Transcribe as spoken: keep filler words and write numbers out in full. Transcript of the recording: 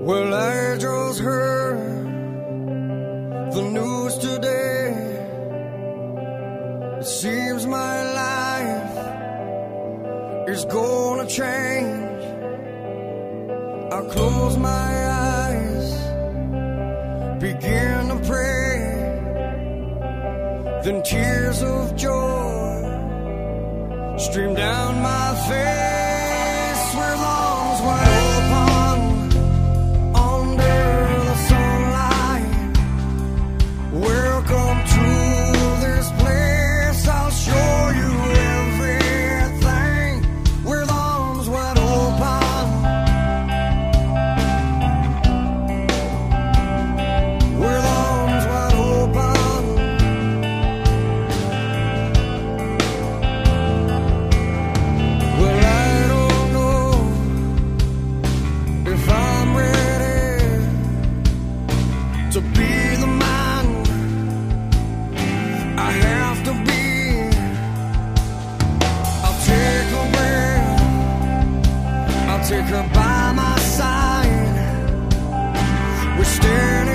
Well, I just heard the news today. It seems my life is gonna change. I close my eyes, begin to pray, then tears of joy stream down my face. Where lungs wide open under the sunlight. Welcome to this place, I'll show you everything. With arms wide open, with arms wide open. Well, I don't know if I'm ready to be the man I have to be. I'll take her breath, I'll take her by my side. We're standing